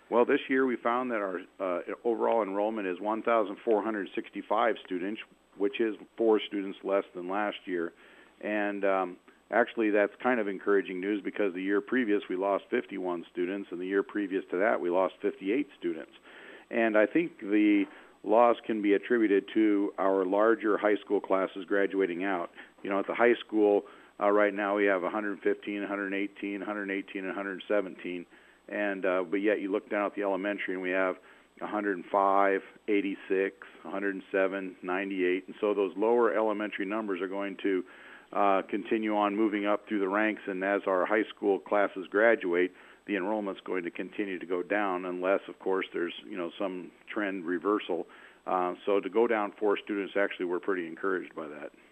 Well, this year we found that our overall enrollment is 1,465 students, which is 4 students less than last year. And actually, that's kind of encouraging news because the year previous we lost 51 students, and the year previous to that we lost 58 students. And I think the loss can be attributed to our larger high school classes graduating out. You know, at the high school right now we have 115, 118, 118, and 117. And but yet you look down at the elementary and we have 105, 86, 107, 98, and so those lower elementary numbers are going to continue on moving up through the ranks. And as our high school classes graduate, the enrollment's going to continue to go down, unless, of course, there's some trend reversal. So to go down 4 students, actually, we're pretty encouraged by that.